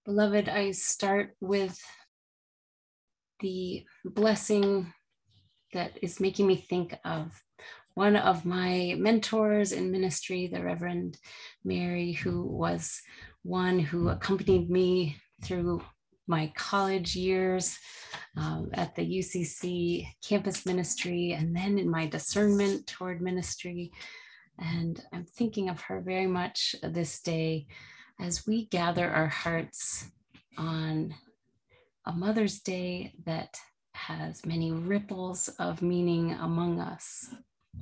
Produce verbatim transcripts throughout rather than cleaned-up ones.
Beloved, I start with the blessing that is making me think of one of my mentors in ministry, the Reverend Mary, who was one who accompanied me through my college years um, at the U C C campus ministry, and then in my discernment toward ministry. And I'm thinking of her very much this day as we gather our hearts on a Mother's Day that has many ripples of meaning among us.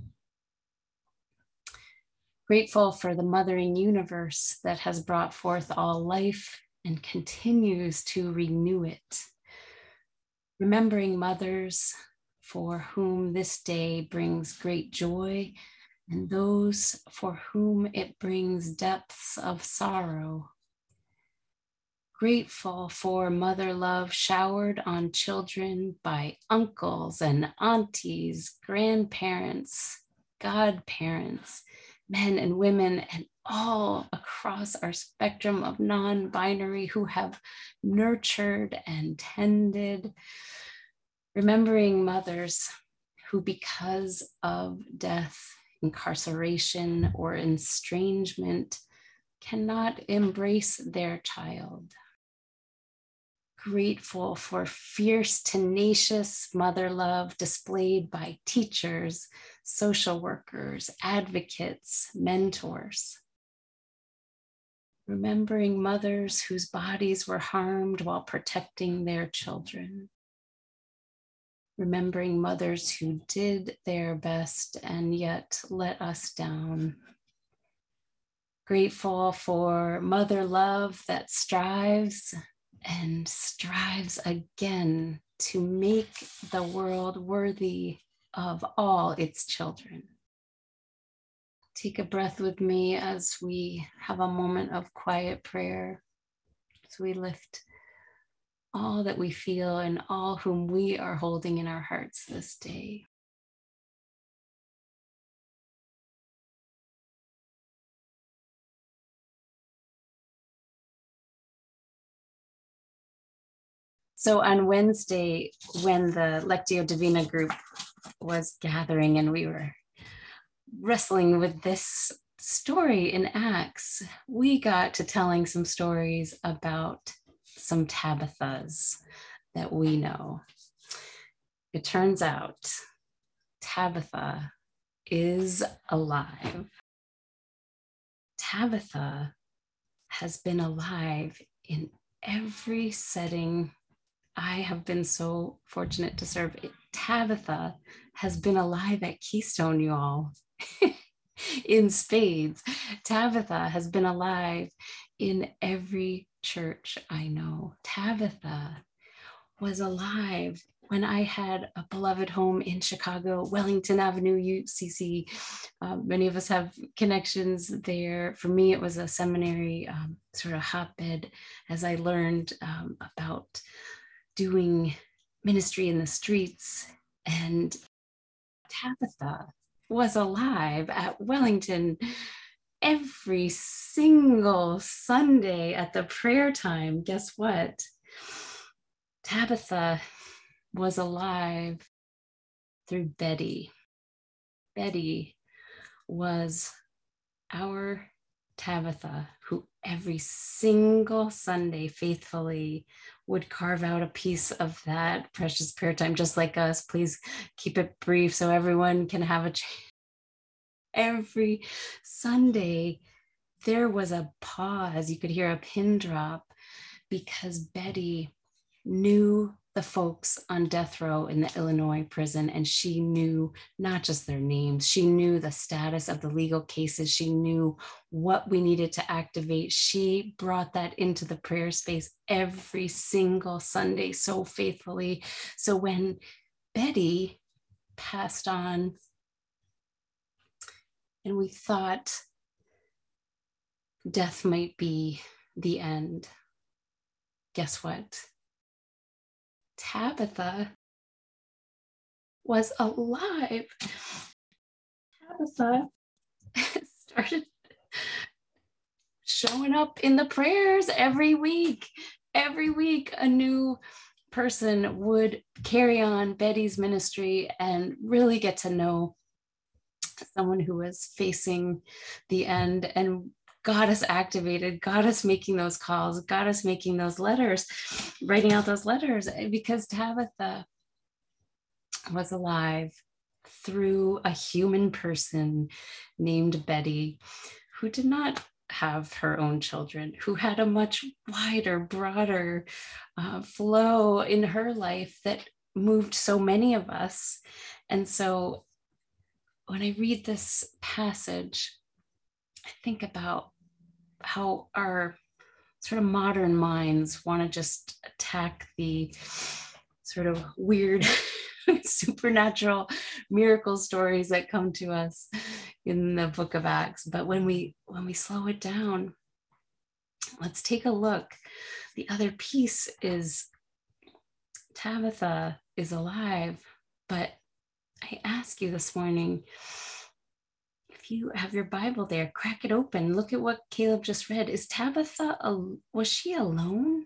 Grateful for the mothering universe that has brought forth all life and continues to renew it. Remembering mothers for whom this day brings great joy and those for whom it brings depths of sorrow. Grateful for mother love showered on children by uncles and aunties, grandparents, godparents, men and women, and all across our spectrum of non-binary who have nurtured and tended. Remembering mothers who, because of death, incarceration, or estrangement, cannot embrace their child. Grateful for fierce, tenacious mother love displayed by teachers, social workers, advocates, mentors. Remembering mothers whose bodies were harmed while protecting their children. Remembering mothers who did their best and yet let us down. Grateful for mother love that strives and strives again to make the world worthy of all its children. Take a breath with me as we have a moment of quiet prayer, as we lift all that we feel and all whom we are holding in our hearts this day. So on Wednesday, when the Lectio Divina group was gathering and we were wrestling with this story in Acts, we got to telling some stories about some Tabithas that we know. It turns out Tabitha is alive. Tabitha has been alive in every setting I have been so fortunate to serve. Tabitha has been alive at Keystone, you all, in spades. Tabitha has been alive in every church I know. Tabitha was alive when I had a beloved home in Chicago, Wellington Avenue, U C C. Um, many of us have connections there. For me, it was a seminary um, sort of hotbed as I learned um, about doing ministry in the streets. And Tabitha was alive at Wellington every single Sunday at the prayer time. Guess what? Tabitha was alive through Betty. Betty was our Tabitha, who every single Sunday faithfully would carve out a piece of that precious prayer time, just like us. Please keep it brief so everyone can have a chance. Every Sunday, there was a pause. You could hear a pin drop because Betty knew the folks on death row in the Illinois prison, and she knew not just their names, she knew the status of the legal cases, she knew what we needed to activate. She brought that into the prayer space every single Sunday so faithfully. So when Betty passed on and we thought death might be the end, guess what? Tabitha was alive. Tabitha started, showing up in the prayers every week. Every week, a new person would carry on Betty's ministry and really get to know someone who was facing the end, and got us activated, got us making those calls, got us making those letters, writing out those letters, because Tabitha was alive through a human person named Betty, who did not have her own children, who had a much wider, broader uh, flow in her life that moved so many of us. And so when I read this passage, I think about how our sort of modern minds want to just attack the sort of weird supernatural miracle stories that come to us in the book of Acts. But when we when we slow it down, let's take a look. The other piece is Tabitha is alive, but I ask you this morning, if you have your Bible there, crack it open, look at what Caleb just read. Is Tabitha, was she alone?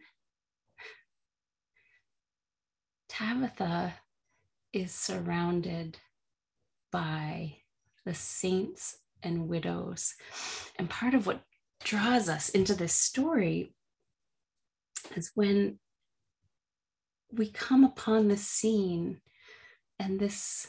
Tabitha is surrounded by the saints and widows. And part of what draws us into this story is when we come upon this scene and this,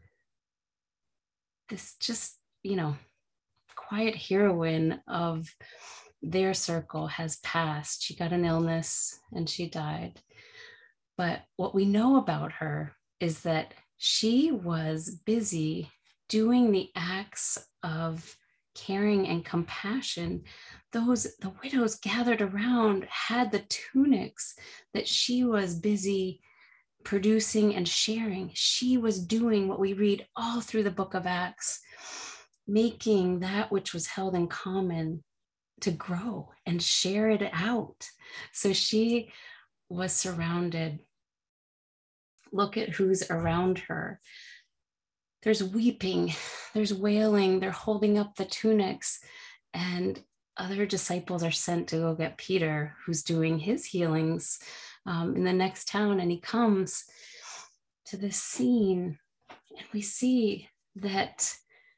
this just, you know, quiet heroine of their circle has passed. She got an illness and she died. But what we know about her is that she was busy doing the acts of caring and compassion. Those, the widows gathered around had the tunics that she was busy producing and sharing. She was doing what we read all through the book of Acts, making that which was held in common to grow and share it out. So she was surrounded. Look at who's around her. There's weeping, there's wailing, they're holding up the tunics, and other disciples are sent to go get Peter, who's doing his healings um, in the next town. And he comes to this scene, and we see that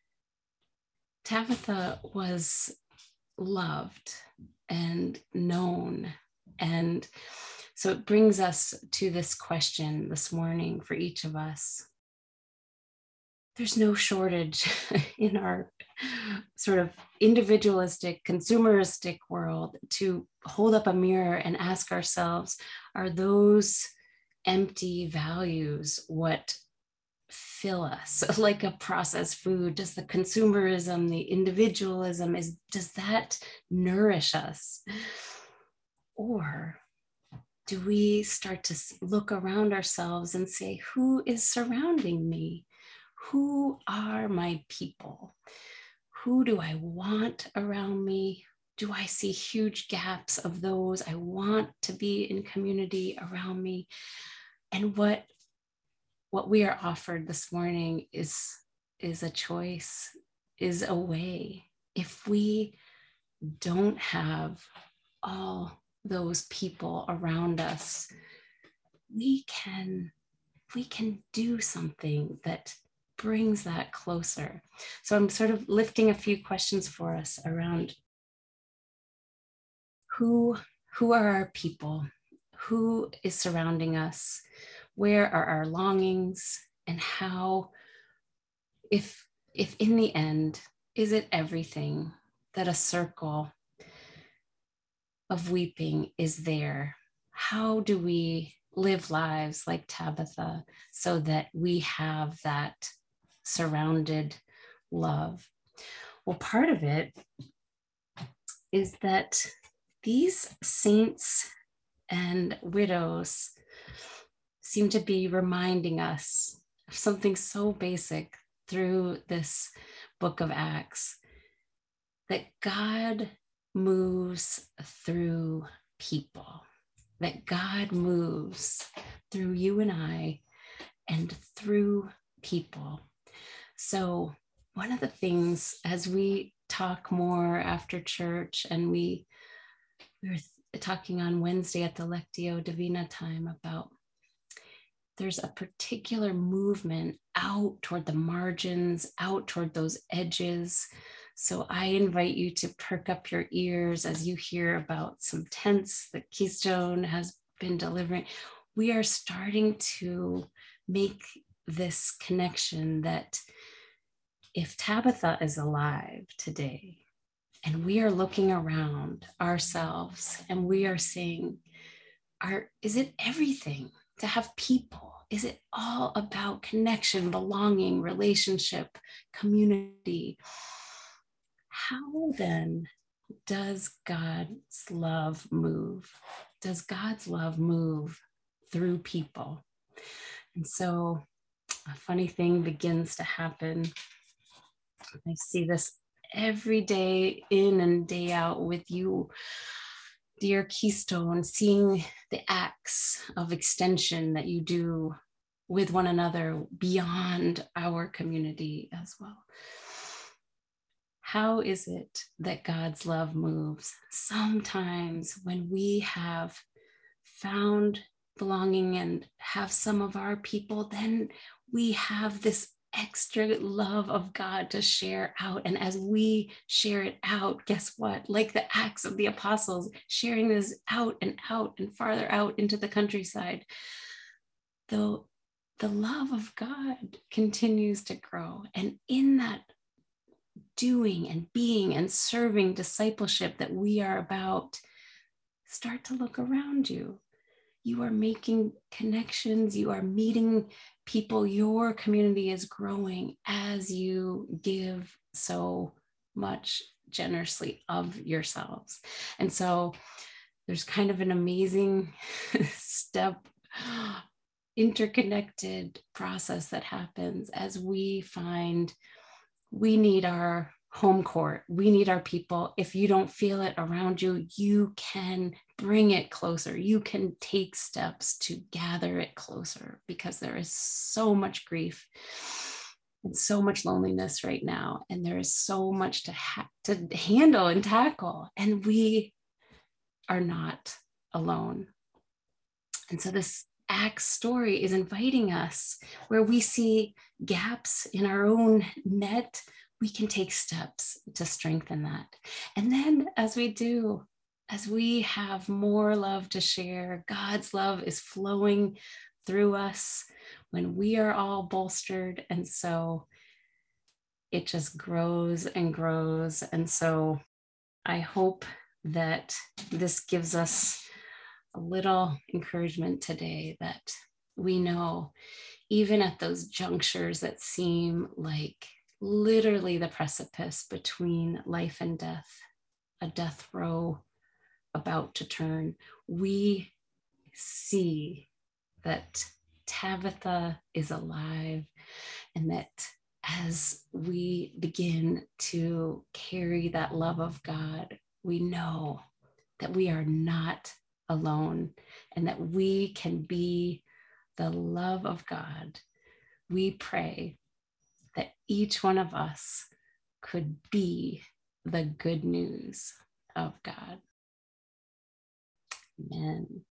Tabitha was loved and known. And so it brings us to this question this morning for each of us. There's no shortage in our sort of individualistic, consumeristic world to hold up a mirror and ask ourselves, are those empty values what fill us? Like a processed food, does the consumerism, the individualism, is does that nourish us? Or do we start to look around ourselves and say, who is surrounding me? Who are my people? Who do I want around me? Do I see huge gaps of those I want to be in community around me? And what, what we are offered this morning is, is a choice, is a way. If we don't have all those people around us, we can, we can do something that brings that closer. So I'm sort of lifting a few questions for us around who, who are our people? Who is surrounding us? Where are our longings? And how, if, if in the end, is it everything that a circle of weeping is there? How do we live lives like Tabitha so that we have that surrounded love? Well, part of it is that these saints and widows seem to be reminding us of something so basic through this book of Acts, that God moves through people, that God moves through you and I and through people. So one of the things as we talk more after church, and we, we were th- talking on Wednesday at the Lectio Divina time about there's a particular movement out toward the margins, out toward those edges. So I invite you to perk up your ears as you hear about some tents that Keystone has been delivering. We are starting to make this connection that if Tabitha is alive today, and we are looking around ourselves and we are saying, are, is it everything to have people? Is it all about connection, belonging, relationship, community? How then does God's love move? Does God's love move through people? And so a funny thing begins to happen. I see this every day, in and day out with you, dear Keystone, seeing the acts of extension that you do with one another beyond our community as well. How is it that God's love moves? Sometimes when we have found belonging and have some of our people, then we have this extra love of God to share out. And as we share it out, guess what? Like the Acts of the Apostles, sharing this out and out and farther out into the countryside, though the love of God continues to grow. And in that doing and being and serving discipleship that we are about, start to look around you. You are making connections, you are meeting people, your community is growing as you give so much generously of yourselves. And so there's kind of an amazing step, interconnected process that happens as we find we need our home court. We need our people. If you don't feel it around you, you can bring it closer. You can take steps to gather it closer, because there is so much grief and so much loneliness right now. And there is so much to, ha- to handle and tackle. And we are not alone. And so this Acts story is inviting us where we see gaps in our own net, we can take steps to strengthen that. And then as we do, as we have more love to share, God's love is flowing through us when we are all bolstered. And so it just grows and grows. And so I hope that this gives us a little encouragement today, that we know even at those junctures that seem like literally the precipice between life and death, a death row about to turn, we see that Tabitha is alive, and that as we begin to carry that love of God, we know that we are not alone and that we can be the love of God. We pray that each one of us could be the good news of God. Amen.